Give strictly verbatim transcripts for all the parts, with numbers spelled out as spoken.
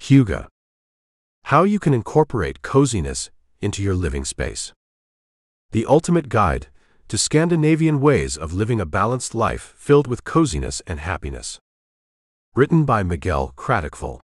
Hygge. How you can incorporate coziness into your living space. The ultimate guide to Scandinavian ways of living a balanced life filled with coziness and happiness. Written by Miguel Kratikful.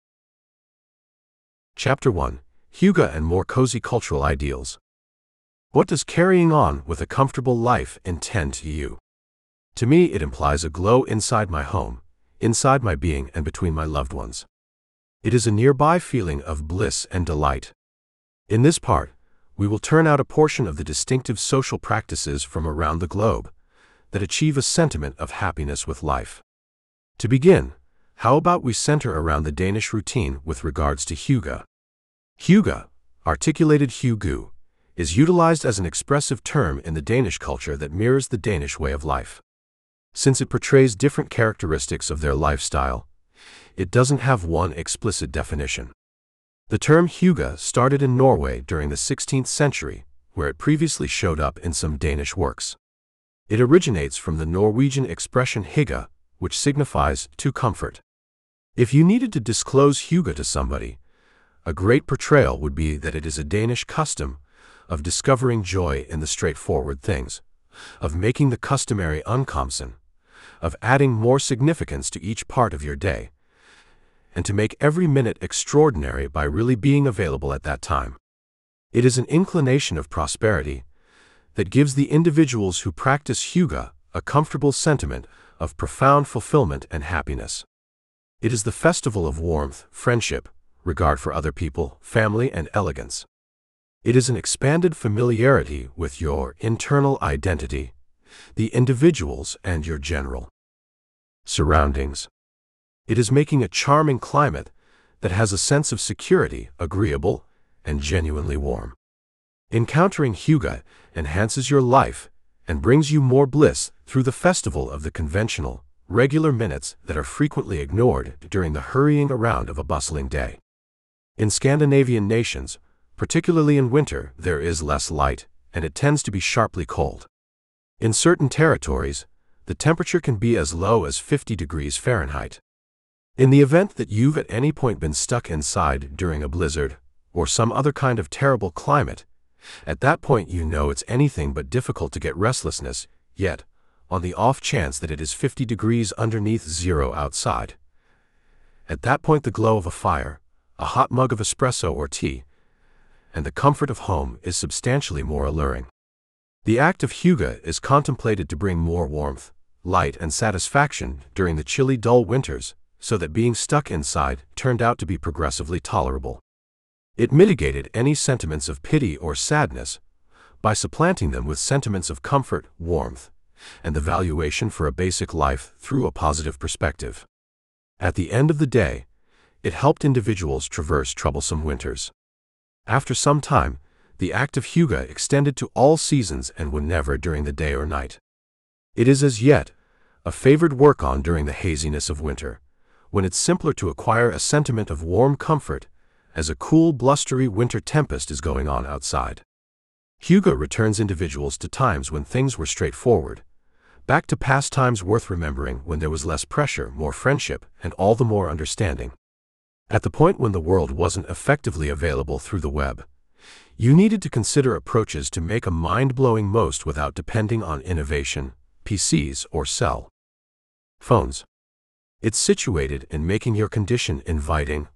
Chapter one. Hygge and more cozy cultural ideals. What does carrying on with a comfortable life intend to you? To me, it implies a glow inside my home, inside my being, and between my loved ones. It is a nearby feeling of bliss and delight. In this part, we will turn out a portion of the distinctive social practices from around the globe that achieve a sentiment of happiness with life. To begin, how about we center around the Danish routine with regards to hygge? Hygge, articulated hygge, is utilized as an expressive term in the Danish culture that mirrors the Danish way of life. Since it portrays different characteristics of their lifestyle, it doesn't have one explicit definition. The term hygge started in Norway during the sixteenth century, where it previously showed up in some Danish works. It originates from the Norwegian expression hygge, which signifies to comfort. If you needed to disclose hygge to somebody, a great portrayal would be that it is a Danish custom of discovering joy in the straightforward things, of making the customary unkomsen, of adding more significance to each part of your day, and to make every minute extraordinary by really being available at that time. It is an inclination of prosperity that gives the individuals who practice hygge a comfortable sentiment of profound fulfillment and happiness. It is the festival of warmth, friendship, regard for other people, family, and elegance. It is an expanded familiarity with your internal identity, the individuals, and your general surroundings. It is making a charming climate that has a sense of security, agreeable, and genuinely warm. Encountering hygge enhances your life and brings you more bliss through the festival of the conventional, regular minutes that are frequently ignored during the hurrying around of a bustling day. In Scandinavian nations, particularly in winter, there is less light, and it tends to be sharply cold. In certain territories, the temperature can be as low as fifty degrees Fahrenheit. In the event that you've at any point been stuck inside during a blizzard, or some other kind of terrible climate, at that point you know it's anything but difficult to get restlessness, yet, on the off chance that it is fifty degrees underneath zero outside, at that point the glow of a fire, a hot mug of espresso or tea, and the comfort of home is substantially more alluring. The act of hygge is contemplated to bring more warmth, light, and satisfaction during the chilly, dull winters, so that being stuck inside turned out to be progressively tolerable. It mitigated any sentiments of pity or sadness by supplanting them with sentiments of comfort, warmth, and the valuation for a basic life through a positive perspective. At the end of the day, it helped individuals traverse troublesome winters. After some time, the act of hygge extended to all seasons and whenever during the day or night. It is as yet a favored work on during the haziness of winter, when it's simpler to acquire a sentiment of warm comfort as a cool, blustery winter tempest is going on outside. Hygge returns individuals to times when things were straightforward, back to past times worth remembering when there was less pressure, more friendship, and all the more understanding. At the point when the world wasn't effectively available through the web, you needed to consider approaches to make a mind-blowing most without depending on innovation, P Cs, or cell phones. It's situated in making your condition inviting,